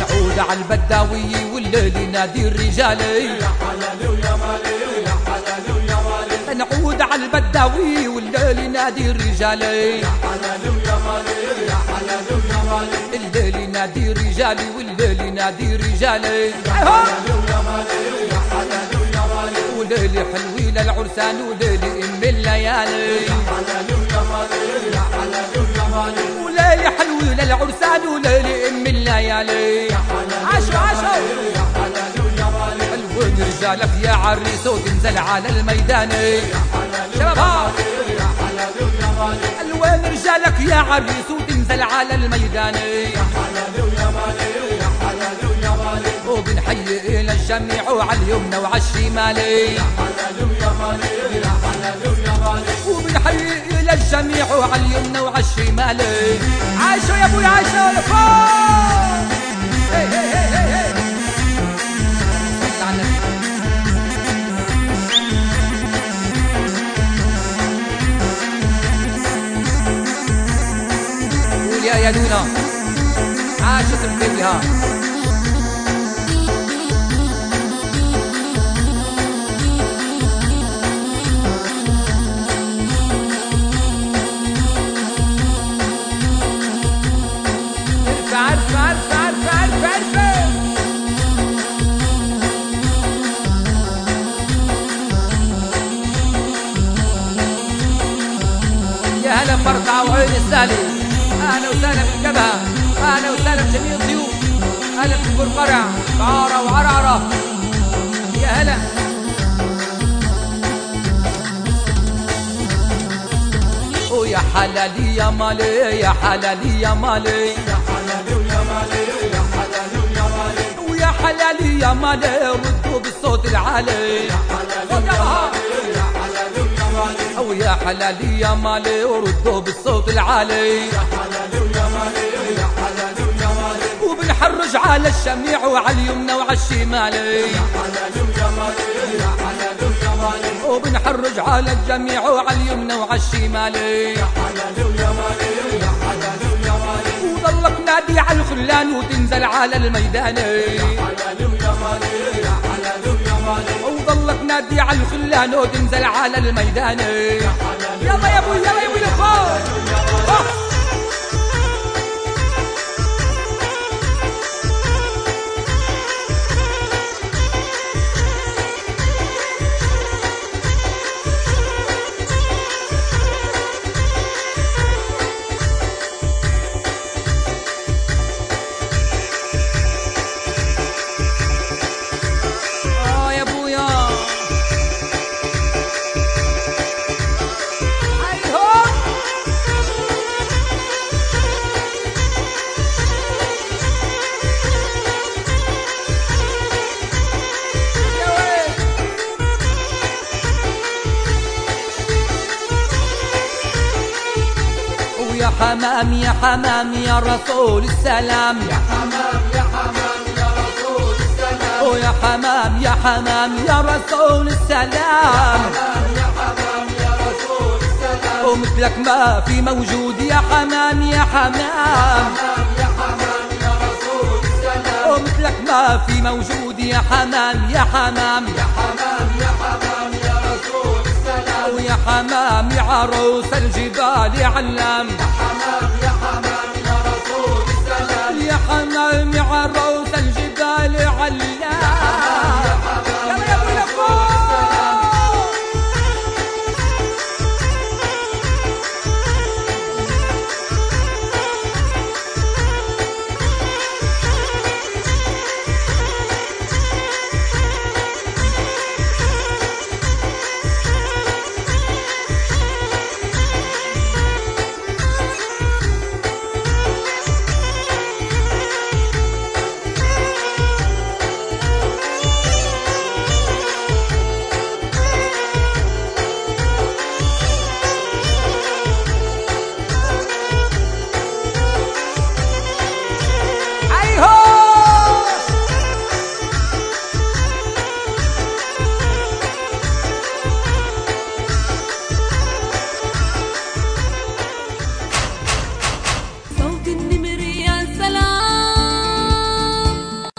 نعود على البداوي والليل ينادي الرجالي يا حلالي ويا مالي يا حلالي ويا مالي نعود على البداوي والليل ينادي الرجالي يا حلالي ويا مالي يا حلالي ويا مالي الليل ينادي رجالي والليل ينادي رجالي يا حلالي ويا مالي يا حلالي ويا مالي وليلي حلوي للعرسان وليلي ام الليالي يا حلالي ويا مالي يا حلالي ويا مالي وليلي حلوي للعرسان وليلي ام الليالي عاشوا عاشوا يا حلالي ويا مالي الوين رجالك يا عريس وتنزل على الميدان شباب ها يا حلالي ويا مالي الوين رجالك يا عريس وتنزل على الميدان يا حلالي ويا مالي يا حلالي ويا مالي وبنحيي الى الجميع وعلى اليمنى وعلى الشمال يا حلالي ويا مالي يا حلالي ويا مالي وبنحيي الى الجميع وعلى اليمنى وعلى الشمال عاشوا يا ابوي عاشوا يا فوق هي هي هي هي هي صل على النبي. قول يا نونا عاشت بكيفها عرفة يا هلا بمرقع وعين السالي اهلا وسهلا بالجبهة اهلا وسهلا بجميع الضيوف اهلا بالقرقرع بعارة وعرعرة يا هلا ويا حلالي يا مالي يا حلالي يا مالي يا حلالي ويا مالي يا حلالي ويا مالي ويا حلالي يا مالي ردوا بالصوت العالي يا حلالي ويا مالي يا حلالي ويا مالي ويا حلالي يا مالي وردوا بالصوت العالي يا حلالي ويا مالي يا حلالي ويا مالي وبنحرج على الشميع وعلى اليمنى وعلى الشمال يا حلالي ويا مالي يا حلالي ويا مالي وبنحرج على الجميع وعلى اليمنى وعلى الشمال يا حلالي ويا مالي يا حلالي ويا مالي وظلك نادي على الخلان وتنزل على الميدان يا حلالي ويا مالي يا حلالي ويا مالي وظلك نادي على الخلان وتنزل على الميدان يلا يا ابوي يلا يا ابوي لفوق يا ابويا ايوه يا ويل ويا حمام يا حمام يا رسول السلام يا حمام يا حمام يا رسول السلام ويا حمام يا حمام يا رسول السلام يا حمام يا رسول السلام ومثلك ما في موجود يا حمام يا حمام يا حمام يا رسول السلام ومثلك ما في موجود يا حمام يا حمام يا حمام يا حمام يا رسول السلام ويا حمام يا عروس الجبال يا علام يا حمام يا حمام يا رسول السلام يا حمام يا عروس الجبال يا علام يلا يا ابوي لفوق صوت النمر